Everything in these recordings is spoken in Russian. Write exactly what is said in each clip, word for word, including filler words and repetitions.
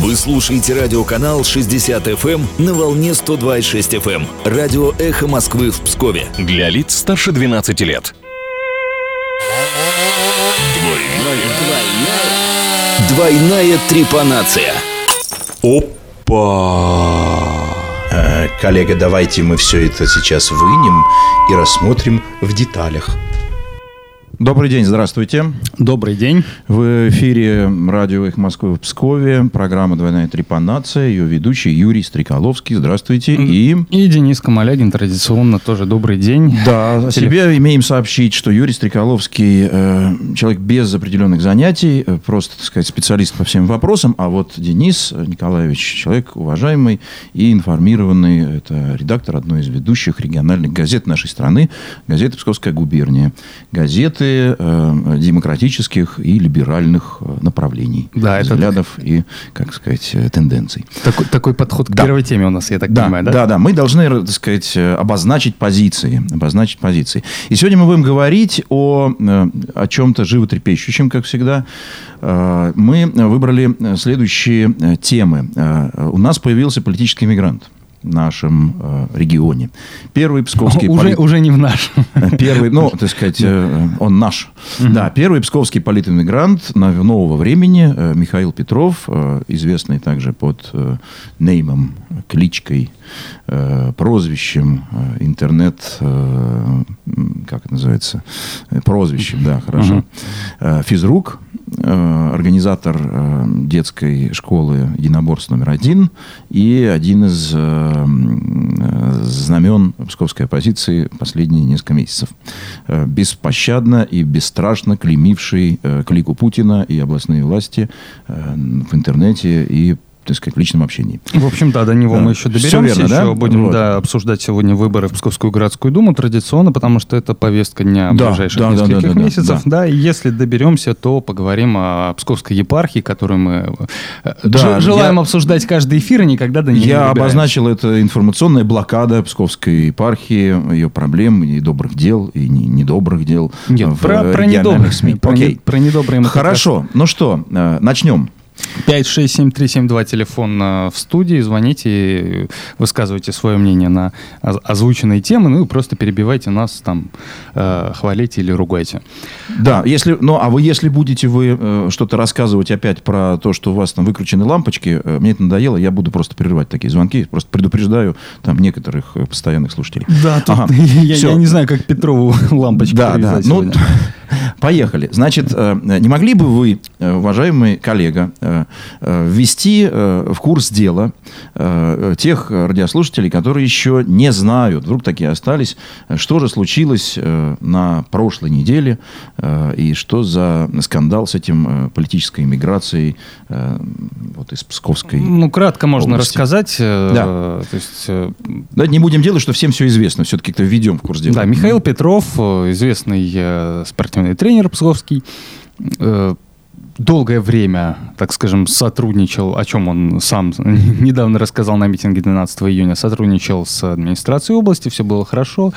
Вы слушаете радиоканал шестьдесят эф эм на волне сто два и шесть эф эм. Радио «Эхо Москвы» в Пскове. Для лиц старше двенадцати лет. Двойная, двойная трепанация. Опа! Э, коллега, давайте мы все это сейчас вынем и рассмотрим в деталях. Добрый день, здравствуйте. Добрый день. В эфире радио «Эхо Москвы» в Пскове. Программа «Двойная трепанация». Ее ведущий Юрий Стрекаловский. Здравствуйте. И... И Денис Камалягин. Традиционно тоже добрый день. Да, о себе имеем сообщить, что Юрий Стрекаловский э, человек без определенных занятий, э, просто, так сказать, специалист по всем вопросам. А вот Денис Николаевич человек уважаемый и информированный. Это редактор одной из ведущих региональных газет нашей страны. Газеты «Псковская губерния». Газеты демократических и либеральных направлений, да, взглядов это... и, как сказать, тенденций. Такой, такой подход к да. первой теме у нас, я так да, понимаю, да? Да, да. Мы должны, так сказать, обозначить позиции. Обозначить позиции. И сегодня мы будем говорить о, о чем-то животрепещущем, как всегда. Мы выбрали следующие темы. У нас появился политический мигрант в нашем э, регионе. Первый псковский... Уже, полит... уже не в нашем. Первый, ну, так сказать, э, он наш. Uh-huh. Да, первый псковский политэмигрант нового времени э, Михаил Петров, э, известный также под э, неймом, кличкой, э, прозвищем, э, интернет, э, как это называется? Прозвищем, да, хорошо. Uh-huh. Э, физрук, э, организатор э, детской школы единоборств номер один и один из э, знамен псковской оппозиции последние несколько месяцев. Беспощадно и бесстрашно клеймивший клику Путина и областные власти в интернете и, так сказать, в личном общении. В общем, да, до него да. мы еще доберемся. Все верно, еще да? будем вот. да, обсуждать сегодня выборы в Псковскую городскую думу традиционно, потому что это повестка дня да, ближайших да, нескольких да, да, месяцев. Да. Да, и если доберемся, то поговорим о Псковской епархии, которую мы да, желаем я, обсуждать каждый эфир и никогда до нее я не добираемся. обозначил это информационная блокада Псковской епархии, ее проблем и добрых дел, и недобрых дел. Нет, в про, про недобрых СМИ. Про, Окей. про недобрые мы Хорошо, ну что, начнем. пять шесть семь три семь два телефон в студии. Звоните, высказывайте свое мнение на озвученные темы, ну и просто перебивайте нас, там, э, хвалите или ругайте. Да, если, ну, а вы, если будете вы э, что-то рассказывать опять про то, что у вас там выключены лампочки, э, мне это надоело, я буду просто прерывать такие звонки, просто предупреждаю там некоторых э, постоянных слушателей. Да, тут ага. я, я не знаю, как Петрову лампочку да, привязать да. сегодня. Ну, поехали. Значит, э, не могли бы вы, э, уважаемый коллега, ввести в курс дела тех радиослушателей, которые еще не знают, вдруг такие остались, что же случилось на прошлой неделе и что за скандал с этим политической иммиграцией вот из Псковской Ну, кратко можно области. рассказать. Да. То есть... Да, не будем делать, что всем все известно. Все-таки как-то введем в курс дела. Да, Михаил Петров, известный спортивный тренер псковский, долгое время, так скажем, сотрудничал, о чем он сам недавно рассказал на митинге двенадцатого июня, сотрудничал с администрацией области, все было хорошо,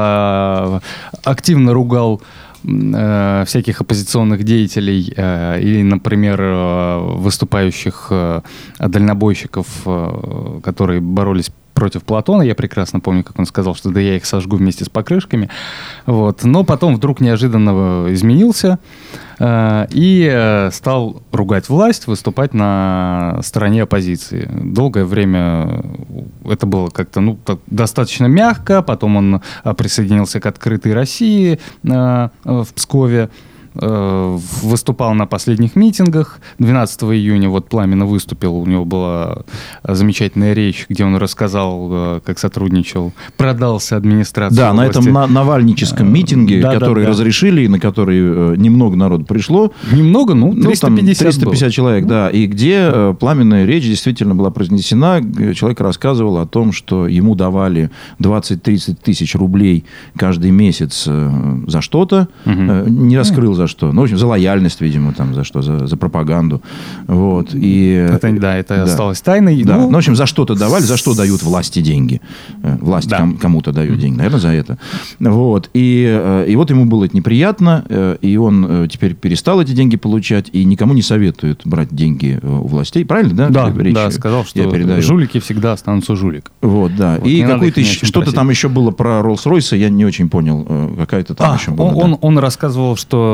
активно ругал всяких оппозиционных деятелей или, например, выступающих дальнобойщиков, которые боролись против Платона. Я прекрасно помню, как он сказал, что да я их сожгу вместе с покрышками. Вот. Но потом вдруг неожиданно изменился э, и э, стал ругать власть, выступать на стороне оппозиции. Долгое время это было как-то ну, так, достаточно мягко. Потом он присоединился к «Открытой России» э, в Пскове. Выступал на последних митингах. двенадцатого июня вот пламенно выступил. У него была замечательная речь, где он рассказал, как сотрудничал, продался администрации Да, области. На этом на- навальническом митинге, да, который да, да. разрешили, на который немного народу пришло. Немного, ну, триста пятьдесят, ну, триста пятьдесят человек, да. И где пламенная речь действительно была произнесена. Человек рассказывал о том, что ему давали двадцать-тридцать тысяч рублей каждый месяц за что-то. Угу. Не раскрыл за что. Ну, в общем, за лояльность, видимо, там, за что, за, за пропаганду. Вот. И, это, да, это да. осталось тайной. Да. Ну, ну, в общем, за что-то давали, за что дают власти деньги. Власть да. ком- кому-то дают деньги, наверное, за это. Вот. И, и вот ему было это неприятно, и он теперь перестал эти деньги получать, и никому не советует брать деньги у властей. Правильно, да? Да, да, сказал, что жулики всегда останутся жулик. Вот, да. Вот, и какой-то еще, что-то просить. Там еще было про Роллс-Ройса, я не очень понял. Какая-то там а, еще была. Он, да. он рассказывал,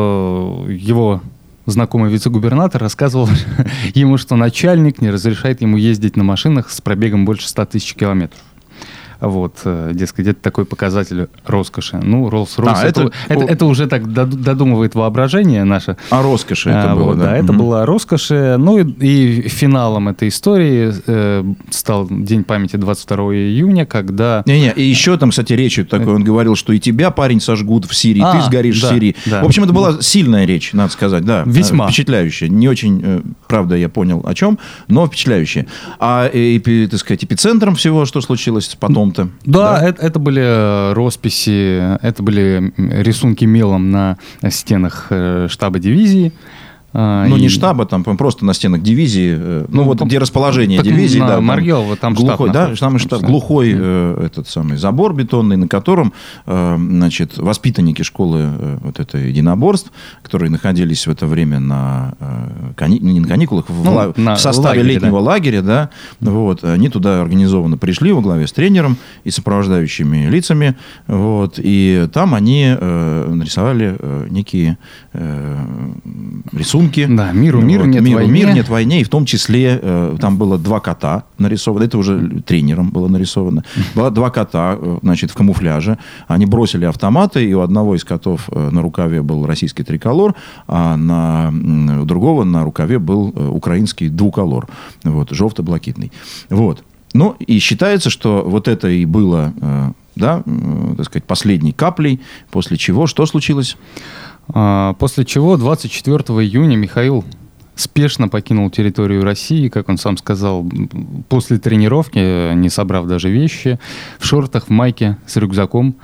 что его знакомый вице-губернатор рассказывал ему, что начальник не разрешает ему ездить на машинах с пробегом больше ста тысяч километров. Вот, дескать, это такой показатель роскоши. Ну, Роллс-Ройс, а, это, это, это, это уже так додумывает воображение наше. А роскоши это а, было, вот, да? Да, это угу. было роскоши. Ну, и, и финалом этой истории э, стал День памяти двадцать второго июня, когда... Не-не, и еще там, кстати, речь такой, он говорил, что и тебя, парень, сожгут в Сирии, а, ты сгоришь да, в Сирии. Да. В общем, это была сильная речь, надо сказать, да. Весьма. Впечатляющая. Не очень, правда, я понял, о чем, но впечатляющая. А, и, так сказать, эпицентром всего, что случилось потом-то? Да, да? Это, это были росписи, это были рисунки мелом на стенах штаба дивизии. Ну, и... не штаба, там просто на стенах дивизии. Ну, ну вот где расположение дивизии. На да, Маргел, вот там глухой, штаб. Да, там штаб, глухой э, этот самый забор бетонный, на котором, э, значит, воспитанники школы э, вот этой единоборств, которые находились в это время на, э, кани... не на каникулах, в, ну, в, на в составе лагере, летнего да. лагеря, да, вот, они туда организованно пришли во главе с тренером и сопровождающими лицами, вот, и там они э, нарисовали э, некие э, рисунки. Да, миру мир, вот, нет миру, войне. Мир, нет войне. И в том числе э, там было два кота нарисовано. Это уже тренером было нарисовано. Было два кота, э, значит, в камуфляже. Они бросили автоматы, и у одного из котов э, на рукаве был российский триколор, а на, э, у другого на рукаве был э, украинский двуколор. Вот, желто-блакитный. Вот. Ну, и считается, что вот это и было, э, да, э, так сказать, последней каплей, после чего что случилось? После чего двадцать четвёртого июня Михаил спешно покинул территорию России, как он сам сказал, после тренировки, не собрав даже вещи, в шортах, в майке, с рюкзаком,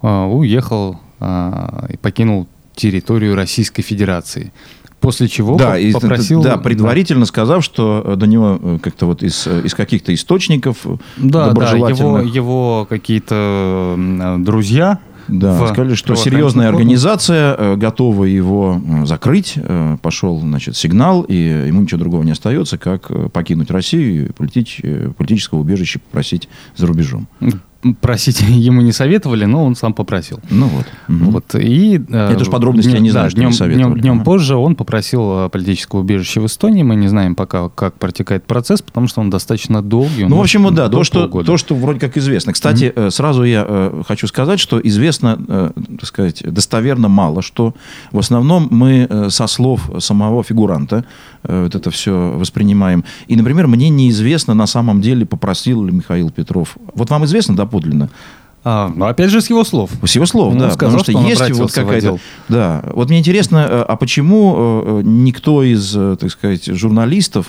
уехал и покинул территорию Российской Федерации. После чего да, попросил... И, да, предварительно да. сказав, что до него как-то вот из, из каких-то источников да, доброжелательных... Да, его, его какие-то друзья... Да, сказали, что серьезная организация готова его закрыть. Пошел, значит, сигнал, и ему ничего другого не остается, как покинуть Россию и политич... политического убежища попросить за рубежом. Просить ему не советовали, но он сам попросил. Ну вот. Угу. вот и, Это уж подробности днем, я не знаю, да, что днем, не советовали. Днем, днем позже он попросил политическое убежище в Эстонии. Мы не знаем пока, как протекает процесс, потому что он достаточно долгий. Ну, в общем, вот, да, то что, то, что вроде как известно. Кстати, mm-hmm. сразу я э, хочу сказать, что известно, э, так сказать, достоверно мало, что в основном мы э, со слов самого фигуранта э, вот это все воспринимаем. И, например, мне неизвестно на самом деле, попросил ли Михаил Петров. Вот вам известно доподлинно? А, ну, опять же, с его слов. С его слов, он да. Сказал, потому что, что есть вот какая-то... Да. Вот мне интересно, а почему никто из, так сказать, журналистов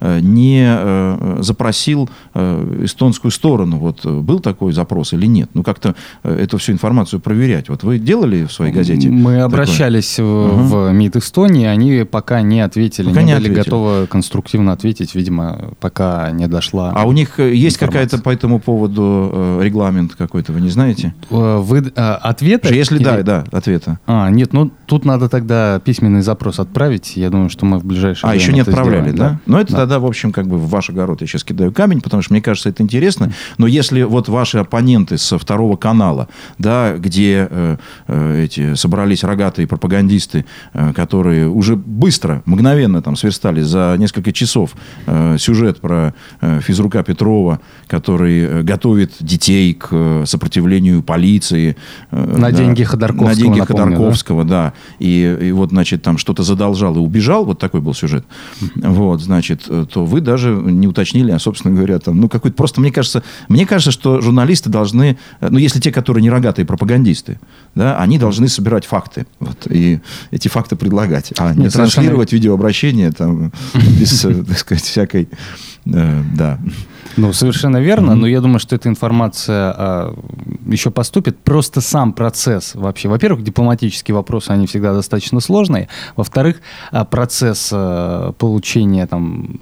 не запросил эстонскую сторону? Вот был такой запрос или нет? Ну, как-то эту всю информацию проверять. Вот вы делали в своей газете? Мы обращались в, угу. в МИД Эстонии, они пока не ответили, пока не, не были ответили. готовы конструктивно ответить, видимо, пока не дошла. А у них есть какая-то по этому поводу регламент какой-то, вы не знаете? Вы, а, ответа? Если или... да, да, ответа. А, нет, ну тут надо тогда письменный запрос отправить. Я думаю, что мы в ближайшее а, время еще не отправляли, сделаем, да? да? Но это да. тогда, в общем, как бы в ваш огород я сейчас кидаю камень, потому что мне кажется, это интересно. Но если вот ваши оппоненты со второго канала, да, где э, э, эти собрались рогатые пропагандисты, э, которые уже быстро, мгновенно там сверстали за несколько часов э, сюжет про э, физрука Петрова, который э, готовит детей к э, сопротивлению полиции. На да, деньги Ходорковского. На деньги напомню, Ходорковского, да. да. И, и вот, значит, там что-то задолжал и убежал. Вот такой был сюжет. Вот, значит, то вы даже не уточнили, а, собственно говоря, там, ну, какой-то... Просто, мне кажется, мне кажется, что журналисты должны... Ну, если те, которые не рогатые пропагандисты, да, они должны собирать факты. Вот, и эти факты предлагать. А не транслировать видеообращение там без, так сказать, всякой... Да. Ну, совершенно верно, mm-hmm. но я думаю, что эта информация а, еще поступит. Просто сам процесс вообще. Во-первых, дипломатические вопросы, они всегда достаточно сложные. Во-вторых, а, процесс а, получения там,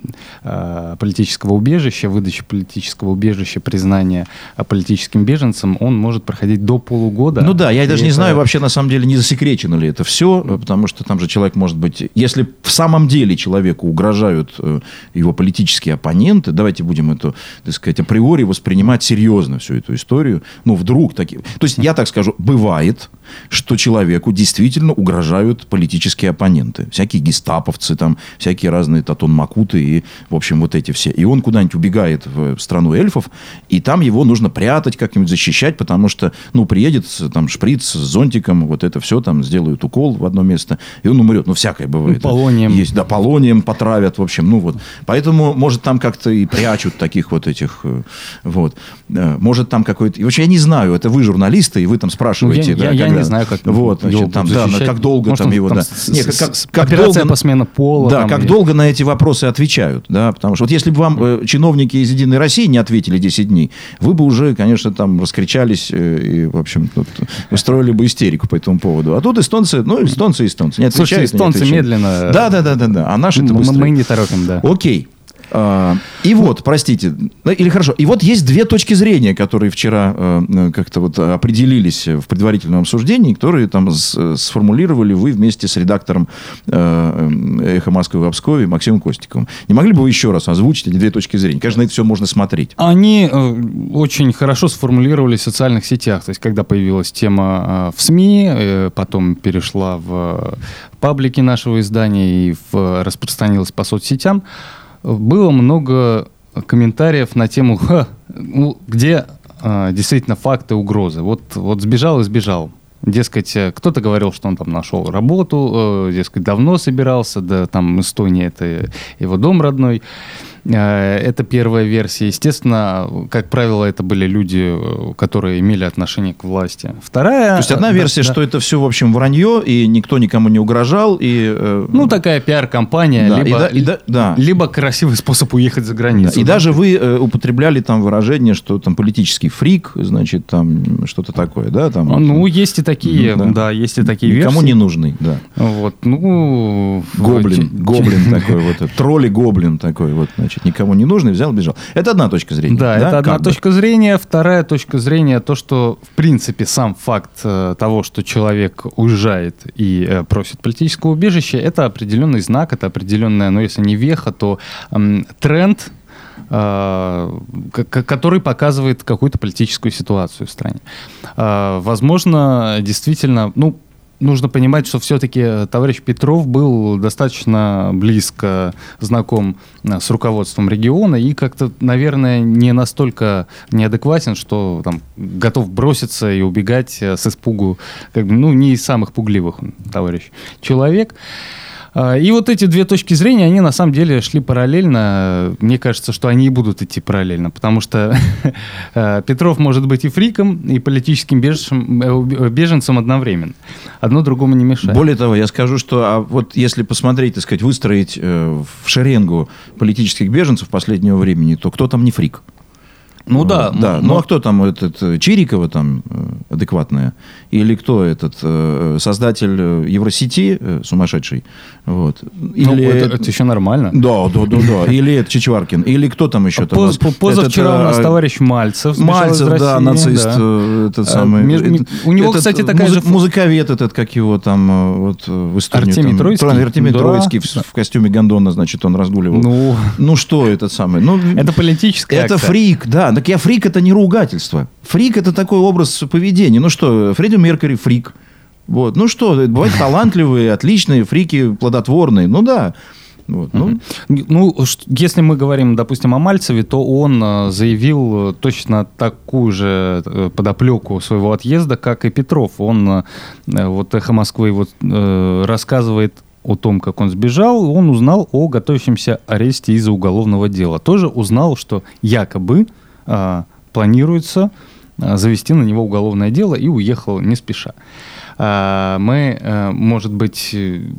а, политического убежища, выдачи политического убежища, признания а, политическим беженцем, он может проходить до полугода. Ну да, я даже это... не знаю вообще на самом деле, не засекречено ли это все, потому что там же человек может быть... Если в самом деле человеку угрожают его политические оппоненты, давайте будем это, так сказать, априори воспринимать серьезно всю эту историю. Ну, вдруг такие... То есть, я так скажу, бывает, что человеку действительно угрожают политические оппоненты. Всякие гестаповцы, там, всякие разные татон-макуты и, в общем, вот эти все. И он куда-нибудь убегает в страну эльфов, и там его нужно прятать, как-нибудь защищать, потому что, ну, приедет там шприц с зонтиком, вот это все, там, сделают укол в одно место, и он умрет. Ну, всякое бывает. Ну, полонием. Есть, да, полонием потравят, в общем, ну, вот. Поэтому, может, там как-то и прячут таких вот этих, вот. Может, там какой-то... И вообще, я не знаю, это вы журналисты, и вы там спрашиваете. Ну, я, да, я, когда... я не знаю, как вот, значит, там, да, как долго Может, там его... Там, да. с, Нет, как, с, как операция долго, по смене пола. Да, там, как и... долго на эти вопросы отвечают, да, потому что вот если бы вам э, чиновники из «Единой России» не ответили десять дней, вы бы уже, конечно, там раскричались э, и, в общем, тут, устроили бы истерику по этому поводу. А тут эстонцы, ну, эстонцы, эстонцы, не отвечают. Слушайте, эстонцы медленно... Да, да, да, да, да, а наши-то быстрее. Мы не торопим, да. Окей. А, и вот, простите, или хорошо, и вот есть две точки зрения, которые вчера э, как-то вот определились в предварительном обсуждении, которые там с, сформулировали вы вместе с редактором э, «Эхо Москвы» в Пскове Максимом Костиковым. Не могли бы вы еще раз озвучить эти две точки зрения? Конечно, на это все можно смотреть. Они э, очень хорошо сформулировали в социальных сетях. То есть, когда появилась тема э, в СМИ, э, потом перешла в паблики нашего издания и в, распространилась по соцсетям, было много комментариев на тему, ха, ну, где э, действительно факты угрозы. Вот, вот сбежал и сбежал. Дескать, кто-то говорил, что он там нашел работу, э, дескать, давно собирался, да, там Эстония — это его дом родной. Э, это первая версия. Естественно, как правило, это были люди, которые имели отношение к власти. Вторая... То есть, одна версия, да, что да. это все, в общем, вранье, и никто никому не угрожал. И, э... Ну, такая пиар-компания, да, либо, и да, и да, либо красивый способ уехать за границу. Да, и да. даже вы э, употребляли там выражение, что там политический фрик, значит, там что-то такое, да? Там, ну, вот, есть и такие, да. да, есть и такие никому версии. не нужный, да. Вот, ну... Гоблин, гоблин такой вот, тролли-гоблин такой вот, значит, никому не нужный, взял, бежал. Это одна точка зрения. Да, да? это одна как точка бы? зрения. Вторая точка зрения, то, что, в принципе, сам факт э, того, что человек уезжает и э, просит политического убежища, это определенный знак, это определенная, ну, если не веха, то э, тренд, который показывает какую-то политическую ситуацию в стране. Возможно, действительно, ну, нужно понимать, что все-таки товарищ Петров был достаточно близко знаком с руководством региона и как-то, наверное, не настолько неадекватен, что там готов броситься и убегать с испугу, как бы, ну, не из самых пугливых товарищ человек. И вот эти две точки зрения, они на самом деле шли параллельно. Мне кажется, что они и будут идти параллельно, потому что Петров может быть и фриком, и политическим беженцем, беженцем одновременно. Одно другому не мешает. Более того, я скажу, что а вот если посмотреть, так сказать, выстроить э, в шеренгу политических беженцев последнего времени, то кто там не фрик? Ну да. да. Но... Ну а кто там, этот Чирикова там адекватная? Или кто этот создатель Евросети сумасшедший? Вот. Или... Ну, это, это еще нормально. Да, да, да, да. Или это Чичваркин. Или кто там еще там? Поз, позавчера этот, у нас товарищ Мальцев. Мальцев, да, России, нацист. Да. Этот самый. Меж... Этот, у него, этот кстати, такая музы... же... Музыковед этот, как его там вот в Эстонии. Артемий там, Троицкий. Артемий да. Троицкий в, в костюме гондона, значит, он разгуливал. Ну, ну что этот самый? Ну, это политическая Это акция. Фрик, да. Так я фрик, это не ругательство. Фрик — это такой образ поведения. Ну что, Фредди Меркьюри — фрик. Вот. Ну что, бывают талантливые, отличные фрики, плодотворные. Ну да. Вот, ну. Mm-hmm. ну, если мы говорим, допустим, о Мальцеве, то он заявил точно такую же подоплеку своего отъезда, как и Петров. Он, вот «Эхо Москвы» вот, рассказывает о том, как он сбежал, он узнал о готовящемся аресте из-за уголовного дела. Тоже узнал, что якобы планируется завести на него уголовное дело, и уехал не спеша. мы, может быть,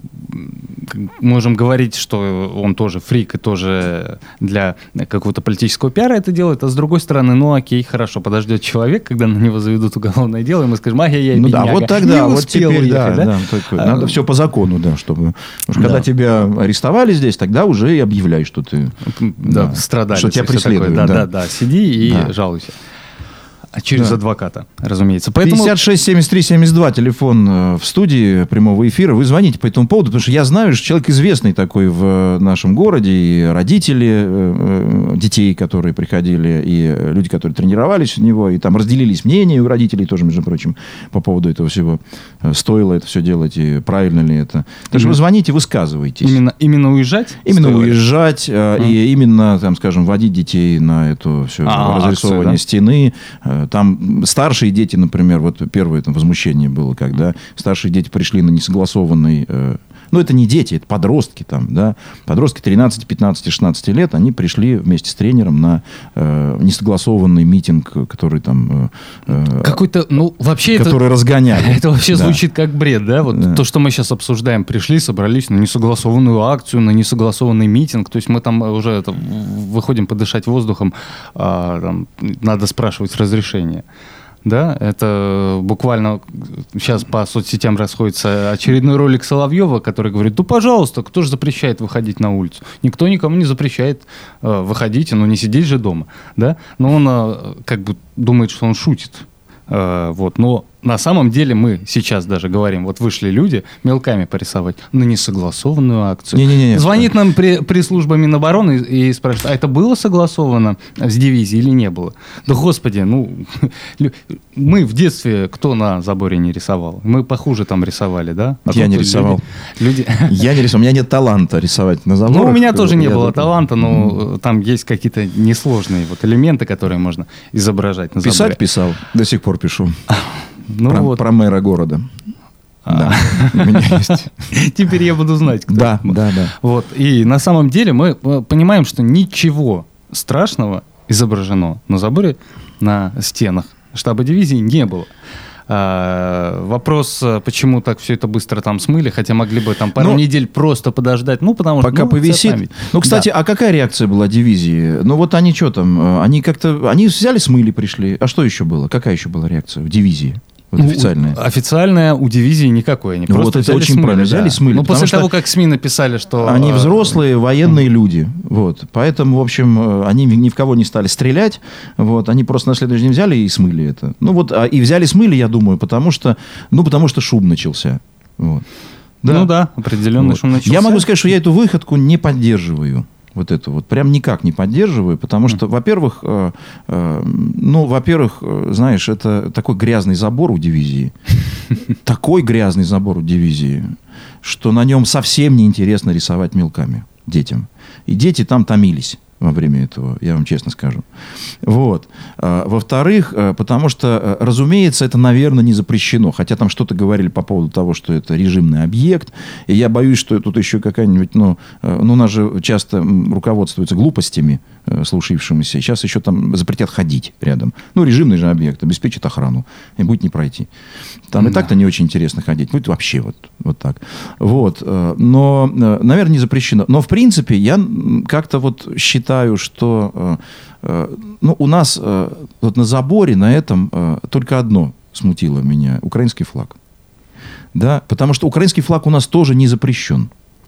можем говорить, что он тоже фрик и тоже для какого-то политического пиара это делает, а с другой стороны, ну окей, хорошо, подождет человек, когда на него заведут уголовное дело, и мы скажем, ай-яй-яй, ну бедняга, да, вот тогда, не вот теперь, уехать, да, да? да, только, а, надо все по закону, да, чтобы... Потому что да. когда тебя арестовали здесь, тогда уже и объявляй, что ты... Да, да страдали. Что тебя преследуют. Да, да, да, да, сиди и да. жалуйся. Через да. адвоката, разумеется. Поэтому... пятьдесят шесть семьдесят три семьдесят два, телефон в студии прямого эфира. Вы звоните по этому поводу, потому что я знаю, что человек известный такой в нашем городе, и родители детей, которые приходили, и люди, которые тренировались у него, и там разделились мнения у родителей тоже, между прочим, по поводу этого всего. Стоило это все делать, и правильно ли это. Так что вы звоните, высказывайтесь. Именно, именно уезжать? Именно стоило? уезжать, а. и именно, там, скажем, водить детей на эту все а, разрисовывание акцию, да? стены. Там старшие дети, например, вот первое это возмущение было, когда старшие дети пришли на несогласованный... Э, ну, это не дети, это подростки там, да. Подростки тринадцать, пятнадцать, шестнадцать лет, они пришли вместе с тренером на э, несогласованный митинг, который там... Э, Какой-то, ну, вообще который это... разгоняли. Это вообще да. звучит как бред, да? Вот да. То, что мы сейчас обсуждаем. Пришли, собрались на несогласованную акцию, на несогласованный митинг. То есть мы там уже это, выходим подышать воздухом, а, там, надо спрашивать разрешение. Да, это буквально сейчас по соцсетям расходится очередной ролик Соловьева, который говорит, ну, пожалуйста, кто же запрещает выходить на улицу? Никто никому не запрещает э, выходить, ну, не сидеть же дома, да? Но он э, как бы думает, что он шутит. Э, вот, но на самом деле мы сейчас даже говорим, вот вышли люди мелками порисовать на несогласованную акцию. Не-не-не, Звонит что? нам пресс-служба Минобороны и, и спрашивает, а это было согласовано с дивизией или не было? Да господи, ну, мы в детстве кто на заборе не рисовал? Мы похуже там рисовали, да? А я не рисовал. Люди... Я не рисовал, у меня нет таланта рисовать на заборах. Ну, у меня тоже не было таланта, но mm-hmm. там есть какие-то несложные вот элементы, которые можно изображать на заборе. Писать писал, до сих пор пишу. Ну про, вот. про мэра города. А. Да, у меня есть. Теперь я буду знать, кто. Да, да, да. Вот. И на самом деле мы понимаем, что ничего страшного изображено на заборе, на стенах штаба дивизии не было. А, вопрос, почему так все это быстро там смыли, хотя могли бы там пару ну, недель просто подождать, ну, потому что... Пока ну, повисит. Ну, кстати, да. а какая реакция была дивизии? Ну, вот они что там, они как-то, они взяли, смыли, пришли. А что еще было? Какая еще была реакция в дивизии? Вот ну, официальная. Официальная у дивизии никакой. Они ну, просто вот это очень смыли, правильно. Да. Взяли, смыли. Ну, после того, как СМИ написали, что... Они взрослые, военные люди. Вот. Поэтому, в общем, они ни в кого не стали стрелять. Вот. Они просто на следующий день взяли и смыли это. Ну, вот, и взяли, смыли, я думаю, потому что, ну, потому что шум начался. Вот. Да. Ну да, определенный вот. шум начался. Я могу сказать, что я эту выходку не поддерживаю. Вот это вот прям никак не поддерживаю, потому что, mm. во-первых, э, э, ну, во-первых, э, знаешь, это такой грязный забор у дивизии, такой грязный забор у дивизии, что на нем совсем неинтересно рисовать мелками детям. И дети там томились во время этого, я вам честно скажу. Вот. Во-вторых, потому что, разумеется, это, наверное, не запрещено. Хотя там что-то говорили по поводу того, что это режимный объект. И я боюсь, что тут еще какая-нибудь... Ну, ну у нас же часто руководствуются глупостями слушавшимися. Сейчас еще там запретят ходить рядом. Ну, режимный же объект обеспечит охрану. И будет не пройти. Там да. и так-то не очень интересно ходить. Будет вообще вот, вот так. Вот. Но, наверное, не запрещено. Но, в принципе, я как-то вот считаю, что ну, у нас вот на заборе на этом только одно смутило меня. Украинский флаг. Да? Потому что украинский флаг у нас тоже не запрещен.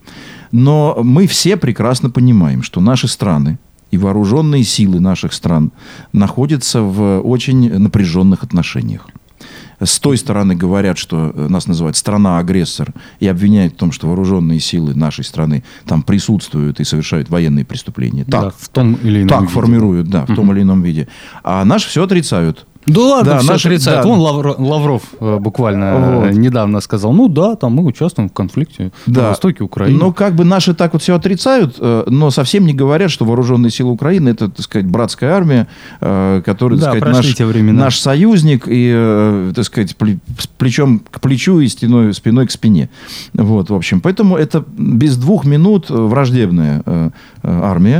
Но мы все прекрасно понимаем, что наши страны и вооруженные силы наших стран находятся в очень напряженных отношениях. С той стороны говорят, что нас называют страна-агрессор, и обвиняют в том, что вооруженные силы нашей страны там присутствуют и совершают военные преступления. Так, да, в том или ином так виде. формируют, да, в том или ином виде. А наши все отрицают. Да ладно, да, все наши, отрицают. Да. Вон Лавров, Лавров буквально вот. недавно сказал, ну да, там мы участвуем в конфликте да. на востоке Украины. Но как бы наши так вот все отрицают, но совсем не говорят, что вооруженные силы Украины это, так сказать, братская армия, которая, так да, сказать, наш, наш союзник и, так сказать, плечом к плечу и стеной, спиной к спине. Вот, в общем, поэтому это без двух минут враждебная армия.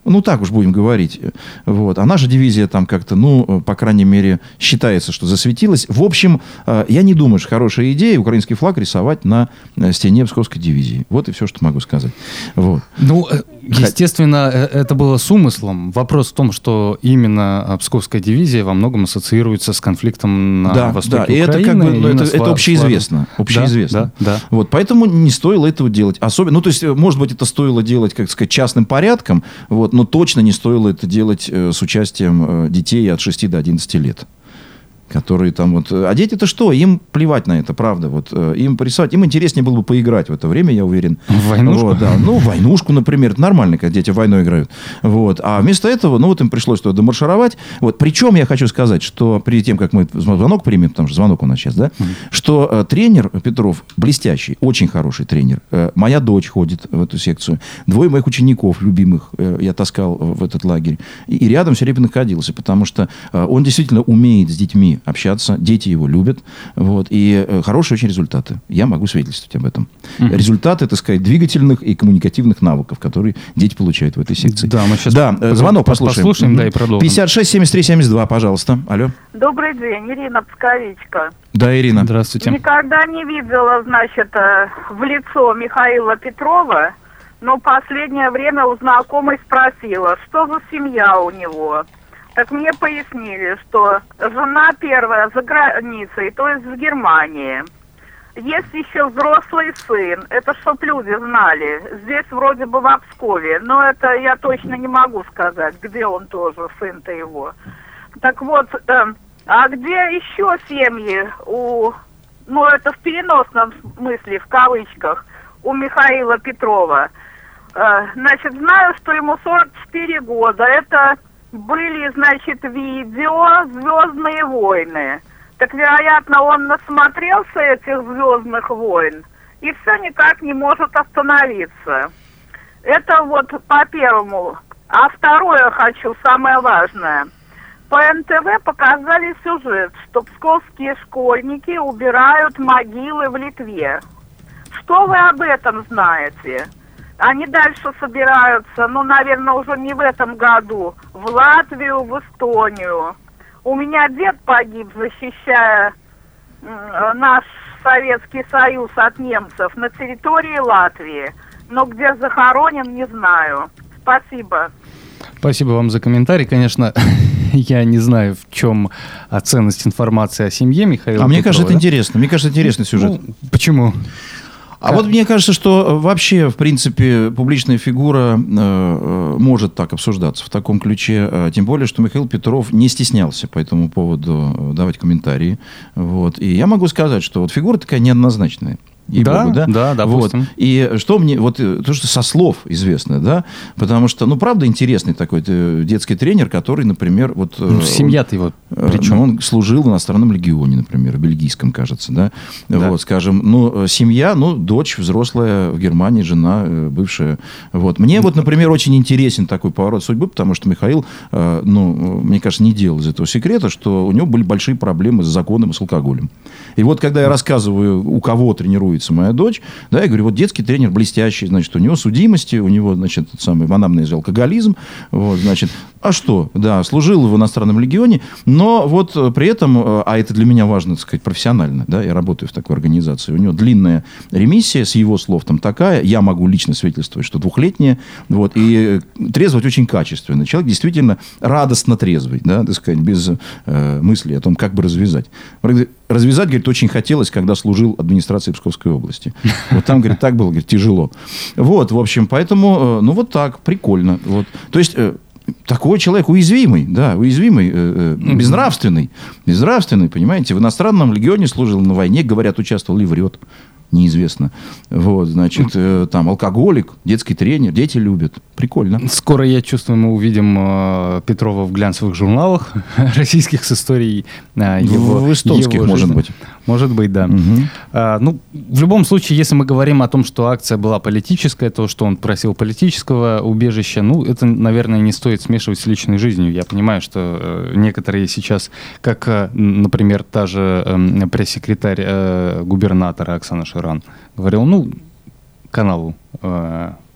Ну, так уж будем говорить. Вот. А наша дивизия там как-то, ну, по крайней мере, считается, что засветилась. В общем, я не думаю, что хорошая идея украинский флаг рисовать на стене Псковской дивизии. Вот и все, что могу сказать. Вот. Ну, естественно, это было с умыслом. Вопрос в том, что именно Псковская дивизия во многом ассоциируется с конфликтом на да, востоке да. Украины. И это, как бы, ну, это, с, это общеизвестно. общеизвестно. Да, да, да. Вот, поэтому не стоило этого делать. Особенно, ну, то есть, может быть, это стоило делать, как сказать, частным порядком, вот, но точно не стоило это делать э, с участием э, детей от шести до одиннадцати лет. Которые там вот... А дети-то что? Им плевать на это, правда. Вот, э, им порисовать. Им интереснее было бы поиграть в это время, я уверен. В войнушку? Вот, да. Ну, войнушку, например. Это нормально, когда дети в войну играют. Вот. А вместо этого, ну, вот им пришлось туда домаршировать. Вот. Причем я хочу сказать, что перед тем, как мы звонок примем, потому что звонок у нас сейчас, да, mm-hmm. что э, тренер Петров блестящий, очень хороший тренер. Э, моя дочь ходит в эту секцию. Двое моих учеников любимых э, я таскал в этот лагерь. И, и рядом все время находился, потому что э, он действительно умеет с детьми общаться, дети его любят, вот, и э, хорошие очень результаты. Я могу свидетельствовать об этом. Mm-hmm. Результаты, так сказать, двигательных и коммуникативных навыков, которые дети получают в этой секции. Да, мы сейчас да, э, звонок послушаем. Послушаем, mm-hmm. да, и продолжим. пятьдесят шесть семьдесят три семьдесят два, пожалуйста. Алло. Добрый день, Ирина Псковичка. Да, Ирина. Здравствуйте. Никогда не видела, значит, в лицо Михаила Петрова, но последнее время у знакомой спросила, что за семья у него. Так мне пояснили, что жена первая за границей, то есть в Германии. Есть еще взрослый сын, это чтоб люди знали. Здесь вроде бы в Пскове, но это я точно не могу сказать, где он тоже, сын-то его. Так вот, э, а где еще семьи у, ну это в переносном смысле, в кавычках, у Михаила Петрова? Э, значит, знаю, что ему сорок четыре года, это... Были, значит, видео «Звездные войны». Так, вероятно, он насмотрелся этих «Звездных войн» и все никак не может остановиться. Это вот по первому. А второе хочу, самое важное. По эн тэ вэ показали сюжет, что псковские школьники убирают могилы в Литве. Что вы об этом знаете? Они дальше собираются, ну, наверное, уже не в этом году, в Латвию, в Эстонию. У меня дед погиб, защищая наш Советский Союз от немцев на территории Латвии. Но где захоронен, не знаю. Спасибо. Спасибо вам за комментарий. Конечно, я не знаю, в чем ценность информации о семье Михаила А Петрова. мне кажется, это интересно. Мне кажется, интересный сюжет. Ну, почему? А вот мне кажется, что вообще, в принципе, публичная фигура э, может так обсуждаться в таком ключе. Э, тем более, что Михаил Петров не стеснялся по этому поводу давать комментарии. Вот. И я могу сказать, что вот фигура такая неоднозначная. Да, Богу, да, да, допустим. Вот. И что мне, вот то, что со слов известно, да, потому что, ну, правда, интересный такой детский тренер, который, например, вот... Ну, семья-то его причем? Он служил в иностранном легионе, например, в бельгийском, кажется, да, да. Вот, скажем, ну, семья, ну, дочь взрослая в Германии, жена бывшая, вот. Мне вот, например, очень интересен такой поворот судьбы, потому что Михаил, ну, мне кажется, не делал из этого секрета, что у него были большие проблемы с законом и с алкоголем. И вот, когда я рассказываю, у кого тренируется моя дочь, да, я говорю, вот детский тренер блестящий, значит, у него судимости, у него, значит, тот самый анамнез алкоголизм, вот, значит, а что, да, служил в иностранном легионе, но вот при этом, а это для меня важно, так сказать, профессионально, да, я работаю в такой организации, у него длинная ремиссия, с его слов там такая, я могу лично свидетельствовать, что двухлетняя, вот, и трезвовать очень качественно. Человек действительно радостно трезвый, да, так сказать, без э, мысли о том, как бы развязать. Развязать, говорит, очень хотелось, когда служил администрации Псковской области. Вот там, говорит, так было, говорит, тяжело. Вот, в общем, поэтому, ну, вот так, прикольно. Вот. То есть, такой человек уязвимый, да, уязвимый, безнравственный. Безнравственный, понимаете, в иностранном легионе служил, на войне, говорят, участвовал и врет. Неизвестно. Вот, значит, э, там алкоголик, детский тренер, дети любят. Прикольно. Скоро, я чувствую, мы увидим э, Петрова в глянцевых журналах российских с историей э, его В эстонских, его может жизни. быть. Может быть, да. Угу. А, ну, в любом случае, если мы говорим о том, что акция была политическая, то, что он просил политического убежища, ну, это, наверное, не стоит смешивать с личной жизнью. Я понимаю, что э, некоторые сейчас, как, э, например, та же э, пресс-секретарь э, губернатора Оксана Ширан, говорил, ну, каналу э,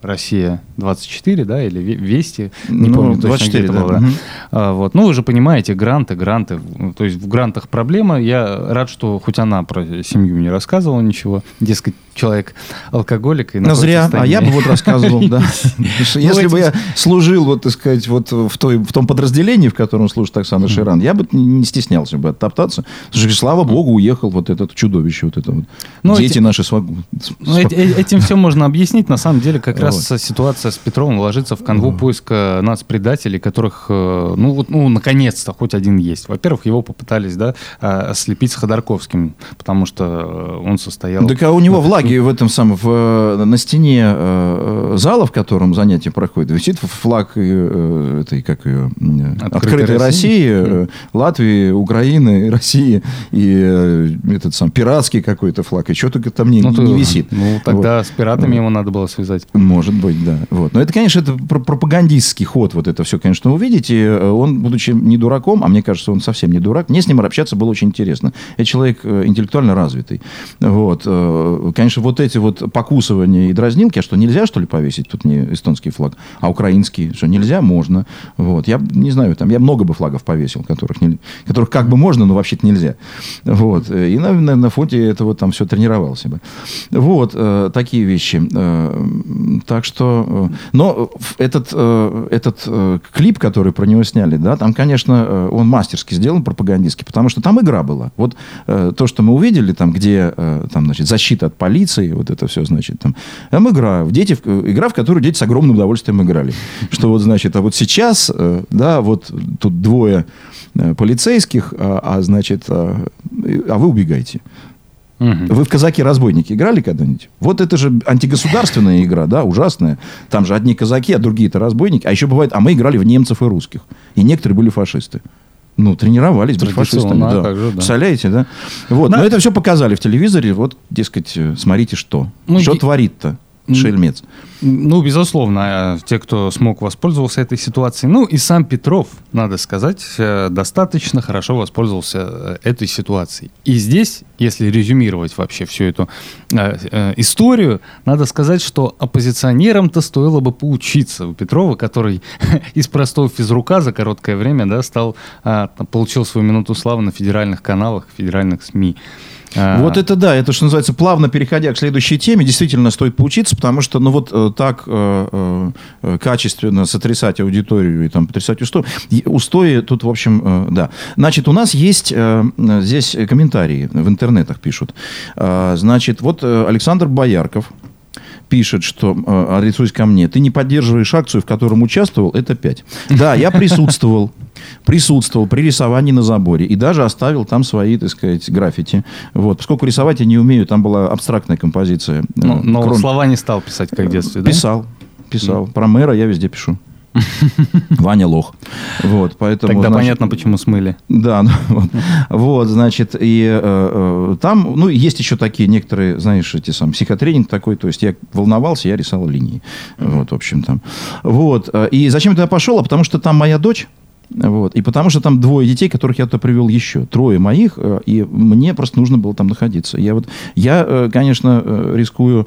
Россия двадцать четыре, да, или Вести, не ну, помню точно, двадцать четыре, где это да. было. Угу. А, вот. Ну, вы же понимаете, гранты, гранты. То есть в грантах проблема. Я рад, что хоть она про семью не рассказывала ничего. Дескать, человек алкоголик. Ну, зря. А я бы вот рассказывал, да. Если бы я служил, вот, так сказать, вот в том подразделении, в котором служит Оксана Ширан, я бы не стеснялся бы оттоптаться. Слава богу, уехал вот этот чудовище, вот это вот. Дети наши свободны. Этим все можно объяснить. На самом деле, как раз ситуация с Петровым ложится в канву поиска нацпредателей, которых, ну, вот, ну, наконец-то хоть один есть. Во-первых, его попытались, да, слепить с Ходорковским, потому что он состоял... Так а у него в лагере, в этом самом, в, на стене э, зала, в котором занятия проходят, висит флаг э, этой, как ее, Открытой, Открытой России, России mm. Латвии, Украины, России, и э, этот сам пиратский какой-то флаг, и что только там не, ну, не висит. Ну, тогда вот. С пиратами ему надо было связать. Может быть, да. Вот. Но это, конечно, это пропагандистский ход, вот это все, конечно, увидите. Он, будучи не дураком, а мне кажется, он совсем не дурак, мне с ним общаться было очень интересно. Это человек интеллектуально развитый. Вот. Конечно, вот эти вот покусывания и дразнилки, а что, нельзя, что ли, повесить тут не эстонский флаг, а украинский? Что, нельзя? Можно. Вот. Я не знаю, там, я много бы флагов повесил, которых, не, которых как бы можно, но вообще-то нельзя. Вот. И на, на, на фоне этого там все тренировался бы. Вот. Э, такие вещи. Э, так что... Э, но этот, э, этот э, клип, который про него сняли, да, там, конечно, э, он мастерски сделан, пропагандистский, потому что там игра была. Вот э, то, что мы увидели, там, где э, там, значит, защита от полиции, вот это все, значит, там, там игра, дети, игра, в которую дети с огромным удовольствием играли. Что вот, значит, а вот сейчас, э, да, вот тут двое э, полицейских, а, а значит, а, а вы убегаете. Вы в казаки-разбойники играли когда-нибудь? Вот это же антигосударственная игра, да, ужасная. Там же одни казаки, а другие-то разбойники. А еще бывает, а мы играли в немцев и русских. И некоторые были фашисты. Ну, тренировались быть фашистами. Да. Также, да. Представляете, да? Вот. Да. Но это все показали в телевизоре. Вот, дескать, смотрите, что. Ну, что и... творит-то шельмец. Ну, безусловно, те, кто смог воспользоваться этой ситуацией. Ну, и сам Петров, надо сказать, достаточно хорошо воспользовался этой ситуацией. И здесь, если резюмировать вообще всю эту э, э, историю, надо сказать, что оппозиционерам-то стоило бы поучиться у Петрова, который из простого физрука за короткое время, да, стал, э, получил свою минуту славы на федеральных каналах, федеральных СМИ. Вот это да, это, что называется, плавно переходя к следующей теме, действительно стоит поучиться, потому что, ну вот э, так э, э, качественно сотрясать аудиторию и там потрясать устои, устои тут, в общем, э, да. Значит, у нас есть э, здесь комментарии в интернетах пишут. Э, значит, вот Александр Боярков пишет, что, э, адресуясь ко мне, ты не поддерживаешь акцию, в котором участвовал, это пять. Да, я присутствовал. Присутствовал при рисовании на заборе. И даже оставил там свои, так сказать, граффити. Вот. Поскольку рисовать я не умею, там была абстрактная композиция. Но, но Крон... слова не стал писать, как в детстве, да? Писал. Писал. Mm. Про мэра я везде пишу. Ваня лох. Вот, поэтому, тогда значит, понятно, почему смыли. Да, вот, вот, значит, и э, там, ну, есть еще такие некоторые, знаешь, эти сам психотренинг такой, то есть я волновался, я рисовал линии. Вот, в общем, там. Вот, и зачем я пошел? А потому что там моя дочь. Вот. И потому что там двое детей, которых я туда привел еще. Трое моих, и мне просто нужно было там находиться. Я, вот, я конечно, рискую,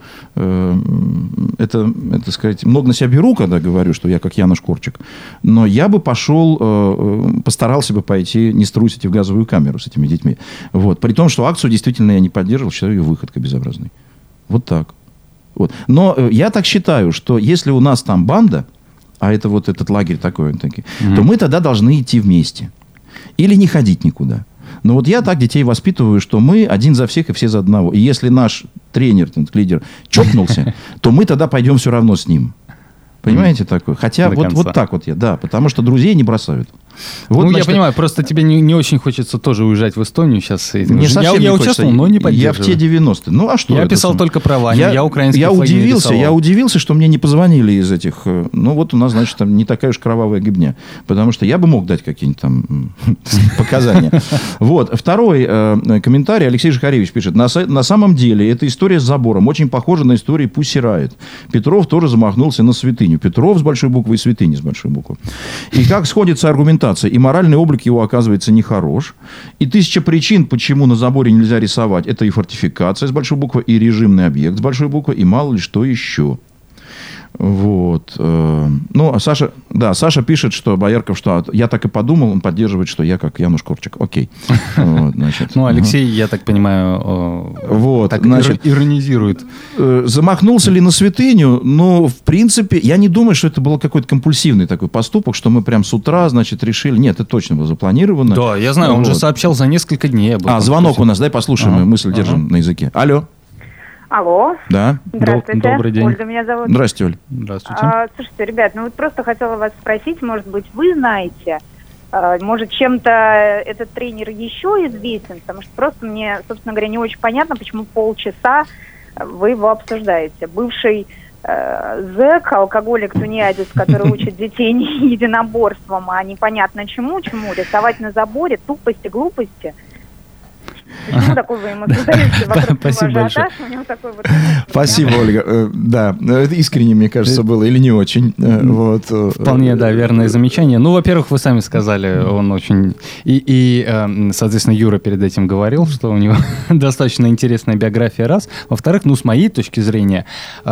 это, это сказать, много на себя беру, когда говорю, что я как Янош Корчик. Но я бы пошел, постарался бы пойти, не струсить в газовую камеру с этими детьми. Вот. При том, что акцию действительно я не поддерживал, считаю ее выходкой безобразной. Вот так. Вот. Но я так считаю, что если у нас там банда, а это вот этот лагерь такой, такой mm-hmm. то мы тогда должны идти вместе. Или не ходить никуда. Но вот я так детей воспитываю, что мы один за всех и все за одного. И если наш тренер, лидер, чокнулся, то мы тогда пойдем все равно с ним. Понимаете, mm-hmm. такое? Хотя вот, вот так вот я, да, потому что друзей не бросают. Вот, ну, значит, я понимаю, просто тебе не, не очень хочется тоже уезжать в Эстонию сейчас. Не я я участвовал, но не поддерживаю. Я в те девяностые. Ну, а что? Я писал сам? Только про Ваню, я, я украинский я удивился, я удивился, что мне не позвонили из этих... Ну, вот у нас, значит, там не такая уж кровавая гибня. Потому что я бы мог дать какие-нибудь там показания. Вот. Второй комментарий. Алексей Жихаревич пишет. На самом деле, эта история с забором очень похожа на историю Pussy Riot. Петров тоже замахнулся на святыню. Петров с большой буквы и святыня с большой буквы. И как сходится аргументация. И моральный облик его, оказывается, нехорош. И тысяча причин, почему на заборе нельзя рисовать. Это и фортификация с большой буквы, и режимный объект с большой буквы, и мало ли что еще. Вот. Ну, а Саша, да, Саша пишет, что Боярков, что я так и подумал, он поддерживает, что я как Януш Корчик. Окей. Вот, значит. Ну, Алексей, я так понимаю, вот, так значит, иронизирует. Замахнулся ли на святыню? Ну, в принципе, я не думаю, что это был какой-то компульсивный такой поступок, что мы прям с утра, значит, решили. Нет, это точно было запланировано. Да, я знаю, вот. Он же сообщал за несколько дней об этом. А, звонок у нас, дай послушаем, ага. мысль держим ага. на языке. Алло. Алло. Да. Здравствуйте. Добрый день. Ольга меня зовут. Здравствуйте, Оль. Здравствуйте. А, слушайте, ребят, ну вот просто хотела вас спросить, может быть, вы знаете, а, может, чем-то этот тренер еще известен, потому что просто мне, собственно говоря, не очень понятно, почему полчаса вы его обсуждаете. Бывший э, зэк, алкоголик, тунеядец, который учит детей не единоборством, а непонятно чему, чему, рисовать на заборе, тупости, глупости. Почему такой вы ему задаете вокруг Спасибо большое. Вот... Спасибо, Ольга. Да, это искренне, мне кажется, было, или не очень. Вот. Вполне, да, верное замечание. Ну, во-первых, вы сами сказали, он очень... И, и, соответственно, Юра перед этим говорил, что у него достаточно интересная биография, раз. Во-вторых, ну, с моей точки зрения...